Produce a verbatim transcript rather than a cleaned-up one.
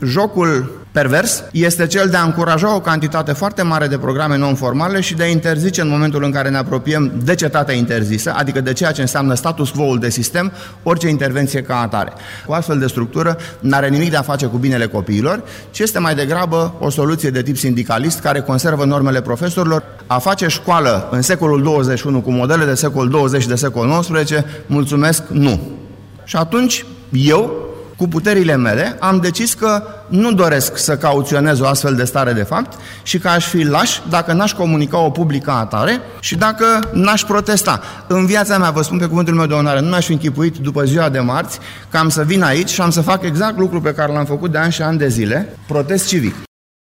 Jocul pervers este cel de a încuraja o cantitate foarte mare de programe non-formale și de a interzice în momentul în care ne apropiem de cetatea interzisă, adică de ceea ce înseamnă status quo-ul de sistem, orice intervenție ca atare. O astfel de structură n-are nimic de a face cu binele copiilor, ci este mai degrabă o soluție de tip sindicalist care conservă normele profesorilor. A face școală în secolul douăzeci și unu cu modele de secol douăzeci și de secol nouăsprezece, mulțumesc, nu. Și atunci eu, cu puterile mele, am decis că nu doresc să cauționez o astfel de stare de fapt și că aș fi laș dacă n-aș comunica-o public ca atare și dacă n-aș protesta. În viața mea, vă spun pe cuvântul meu de onoare, nu mi-aș fi închipuit după ziua de marți că am să vin aici și am să fac exact lucrul pe care l-am făcut de ani și ani de zile, protest civic.